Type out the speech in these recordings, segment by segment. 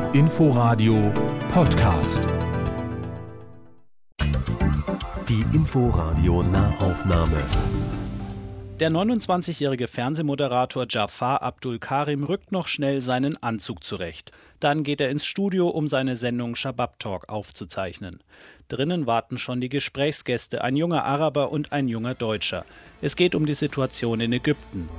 Inforadio Podcast. Die Inforadio Nahaufnahme. Der 29-jährige Fernsehmoderator Jafar Abdul Karim rückt noch schnell seinen Anzug zurecht. Dann geht er ins Studio, um seine Sendung Shabab Talk aufzuzeichnen. Drinnen warten schon die Gesprächsgäste, ein junger Araber und ein junger Deutscher. Es geht um die Situation in Ägypten.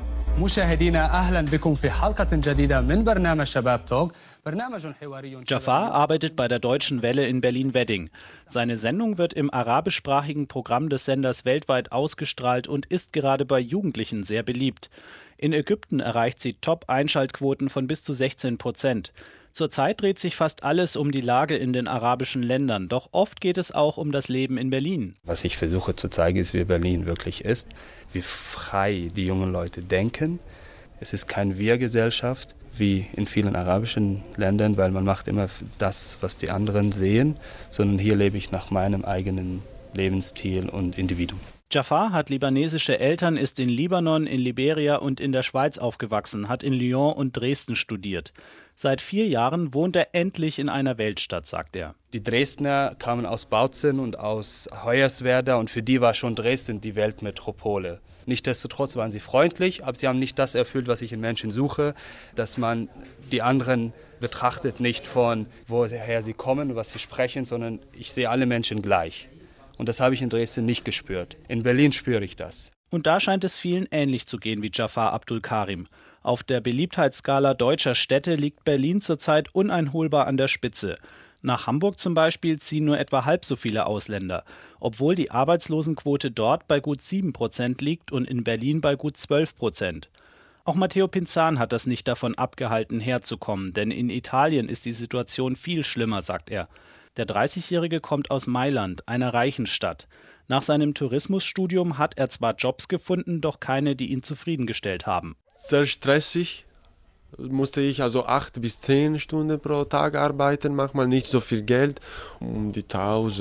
Jafar arbeitet bei der Deutschen Welle in Berlin-Wedding. Seine Sendung wird im arabischsprachigen Programm des Senders weltweit ausgestrahlt und ist gerade bei Jugendlichen sehr beliebt. In Ägypten erreicht sie Top-Einschaltquoten von bis zu 16%. Zurzeit dreht sich fast alles um die Lage in den arabischen Ländern, doch oft geht es auch um das Leben in Berlin. Was ich versuche zu zeigen, ist, wie Berlin wirklich ist, wie frei die jungen Leute denken. Es ist keine Wir-Gesellschaft wie in vielen arabischen Ländern, weil man macht immer das, was die anderen sehen, sondern hier lebe ich nach meinem eigenen Lebensstil und Individuum. Jafar hat libanesische Eltern, ist in Libanon, in Liberia und in der Schweiz aufgewachsen, hat in Lyon und Dresden studiert. Seit 4 Jahren wohnt er endlich in einer Weltstadt, sagt er. Die Dresdner kamen aus Bautzen und aus Hoyerswerda und für die war schon Dresden die Weltmetropole. Nichtsdestotrotz waren sie freundlich, aber sie haben nicht das erfüllt, was ich in Menschen suche, dass man die anderen betrachtet, nicht von woher sie kommen und was sie sprechen, sondern ich sehe alle Menschen gleich. Und das habe ich in Dresden nicht gespürt. In Berlin spüre ich das. Und da scheint es vielen ähnlich zu gehen wie Jafar Abdul Karim. Auf der Beliebtheitsskala deutscher Städte liegt Berlin zurzeit uneinholbar an der Spitze. Nach Hamburg zum Beispiel ziehen nur etwa halb so viele Ausländer, obwohl die Arbeitslosenquote dort bei gut 7% liegt und in Berlin bei gut 12%. Auch Matteo Pinzan hat das nicht davon abgehalten, herzukommen, denn in Italien ist die Situation viel schlimmer, sagt er. Der 30-Jährige kommt aus Mailand, einer reichen Stadt. Nach seinem Tourismusstudium hat er zwar Jobs gefunden, doch keine, die ihn zufriedengestellt haben. Sehr stressig. Musste ich also 8 bis 10 Stunden pro Tag arbeiten, manchmal nicht so viel Geld, um die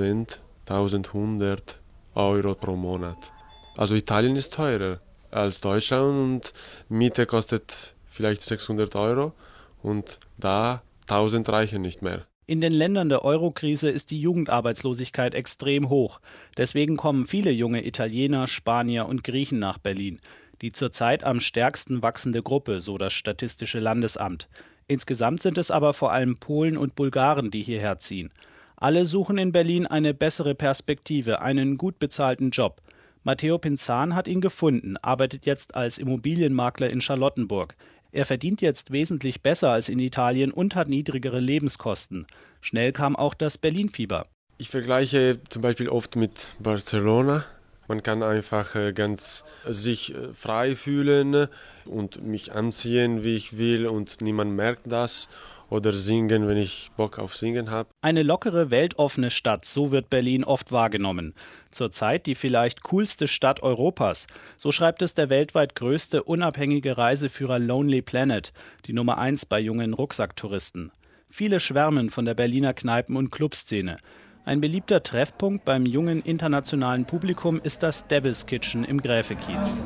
1100 Euro pro Monat. Also Italien ist teurer als Deutschland und Miete kostet vielleicht 600 Euro und da 1000 reichen nicht mehr. In den Ländern der Eurokrise ist die Jugendarbeitslosigkeit extrem hoch. Deswegen kommen viele junge Italiener, Spanier und Griechen nach Berlin. Die zurzeit am stärksten wachsende Gruppe, so das Statistische Landesamt. Insgesamt sind es aber vor allem Polen und Bulgaren, die hierher ziehen. Alle suchen in Berlin eine bessere Perspektive, einen gut bezahlten Job. Matteo Pinzan hat ihn gefunden, arbeitet jetzt als Immobilienmakler in Charlottenburg. Er verdient jetzt wesentlich besser als in Italien und hat niedrigere Lebenskosten. Schnell kam auch das Berlin-Fieber. Ich vergleiche zum Beispiel oft mit Barcelona. Man kann einfach ganz sich frei fühlen und mich anziehen, wie ich will und niemand merkt das. Oder singen, wenn ich Bock auf Singen habe. Eine lockere, weltoffene Stadt, so wird Berlin oft wahrgenommen. Zurzeit die vielleicht coolste Stadt Europas. So schreibt es der weltweit größte unabhängige Reiseführer Lonely Planet, die Nummer 1 bei jungen Rucksacktouristen. Viele schwärmen von der Berliner Kneipen- und Clubszene. Ein beliebter Treffpunkt beim jungen internationalen Publikum ist das Devil's Kitchen im Gräfekiez.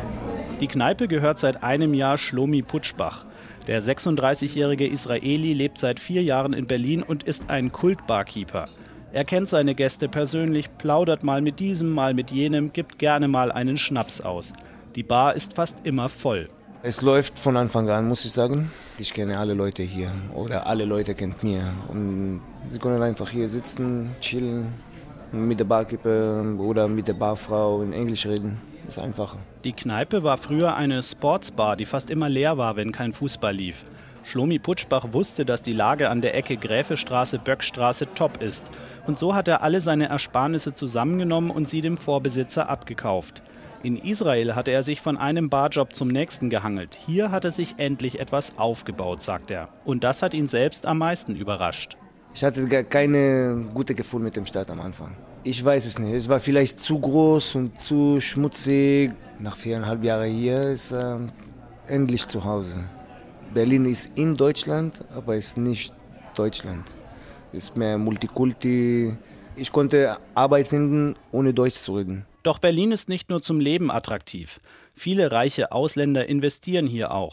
Die Kneipe gehört seit einem Jahr Shlomi Putschbach. Der 36-jährige Israeli lebt seit 4 Jahren in Berlin und ist ein Kult-Barkeeper. Er kennt seine Gäste persönlich, plaudert mal mit diesem, mal mit jenem, gibt gerne mal einen Schnaps aus. Die Bar ist fast immer voll. Es läuft von Anfang an, muss ich sagen. Ich kenne alle Leute hier oder alle Leute kennen mich. Und sie können einfach hier sitzen, chillen, mit der Barkeeper oder mit der Barfrau in Englisch reden. Ist einfacher. Die Kneipe war früher eine Sportsbar, die fast immer leer war, wenn kein Fußball lief. Shlomi Putschbach wusste, dass die Lage an der Ecke Gräfestraße-Böckstraße top ist. Und so hat er alle seine Ersparnisse zusammengenommen und sie dem Vorbesitzer abgekauft. In Israel hatte er sich von einem Barjob zum nächsten gehangelt. Hier hat er sich endlich etwas aufgebaut, sagt er. Und das hat ihn selbst am meisten überrascht. Ich hatte gar keine gute Gefühl mit dem Stadt am Anfang. Ich weiß es nicht. Es war vielleicht zu groß und zu schmutzig. Nach 4,5 Jahren hier ist endlich zu Hause. Berlin ist in Deutschland, aber ist nicht Deutschland. Ist mehr Multikulti. Ich konnte Arbeit finden, ohne Deutsch zu reden. Doch Berlin ist nicht nur zum Leben attraktiv. Viele reiche Ausländer investieren hier auch.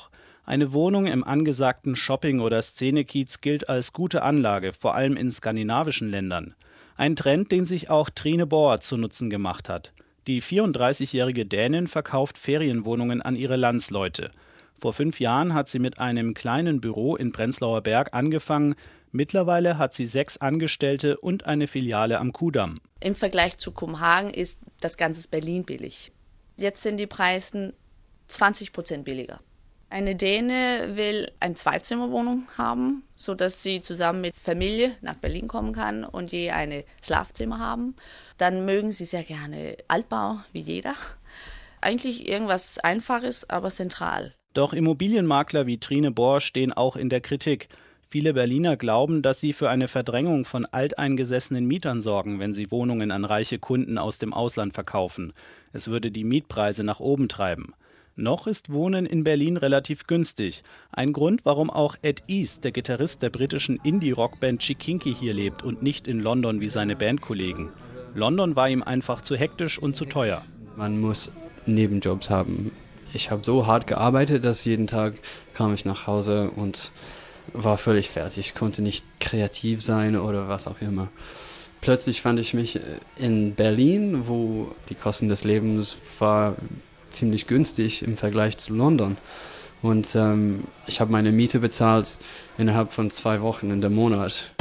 Eine Wohnung im angesagten Shopping- oder Szenekiez gilt als gute Anlage, vor allem in skandinavischen Ländern. Ein Trend, den sich auch Trine Bohr zu Nutzen gemacht hat. Die 34-jährige Dänin verkauft Ferienwohnungen an ihre Landsleute. Vor 5 Jahren hat sie mit einem kleinen Büro in Prenzlauer Berg angefangen. Mittlerweile hat sie 6 Angestellte und eine Filiale am Kudamm. Im Vergleich zu Kopenhagen ist das ganze Berlin billig. Jetzt sind die Preise 20% billiger. Eine Däne will eine Zweizimmerwohnung haben, sodass sie zusammen mit Familie nach Berlin kommen kann und je ein Schlafzimmer haben. Dann mögen sie sehr gerne Altbau, wie jeder. Eigentlich irgendwas Einfaches, aber zentral. Doch Immobilienmakler wie Trine Bohr stehen auch in der Kritik. Viele Berliner glauben, dass sie für eine Verdrängung von alteingesessenen Mietern sorgen, wenn sie Wohnungen an reiche Kunden aus dem Ausland verkaufen. Es würde die Mietpreise nach oben treiben. Noch ist Wohnen in Berlin relativ günstig. Ein Grund, warum auch Ed East, der Gitarrist der britischen Indie-Rockband Chikinki, hier lebt und nicht in London wie seine Bandkollegen. London war ihm einfach zu hektisch und zu teuer. Man muss Nebenjobs haben. Ich habe so hart gearbeitet, dass jeden Tag kam ich nach Hause und war völlig fertig. Ich konnte nicht kreativ sein oder was auch immer. Plötzlich fand ich mich in Berlin, wo die Kosten des Lebens war ziemlich günstig im Vergleich zu London. Und ich habe meine Miete bezahlt innerhalb von 2 Wochen in dem Monat.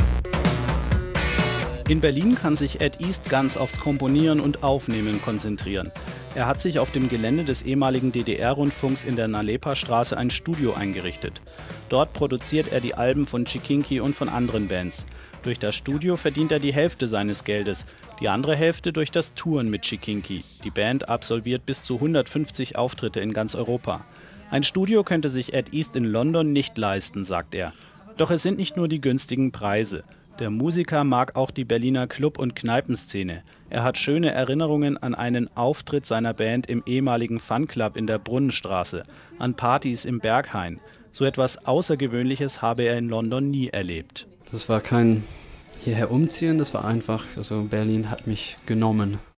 In Berlin kann sich Ed East ganz aufs Komponieren und Aufnehmen konzentrieren. Er hat sich auf dem Gelände des ehemaligen DDR-Rundfunks in der Nalepa-Straße ein Studio eingerichtet. Dort produziert er die Alben von Chikinki und von anderen Bands. Durch das Studio verdient er die Hälfte seines Geldes, die andere Hälfte durch das Touren mit Chikinki. Die Band absolviert bis zu 150 Auftritte in ganz Europa. Ein Studio könnte sich Ed East in London nicht leisten, sagt er. Doch es sind nicht nur die günstigen Preise. Der Musiker mag auch die Berliner Club- und Kneipenszene. Er hat schöne Erinnerungen an einen Auftritt seiner Band im ehemaligen Fun-Club in der Brunnenstraße, an Partys im Berghain. So etwas Außergewöhnliches habe er in London nie erlebt. Das war kein hierher umziehen, das war einfach, Berlin hat mich genommen.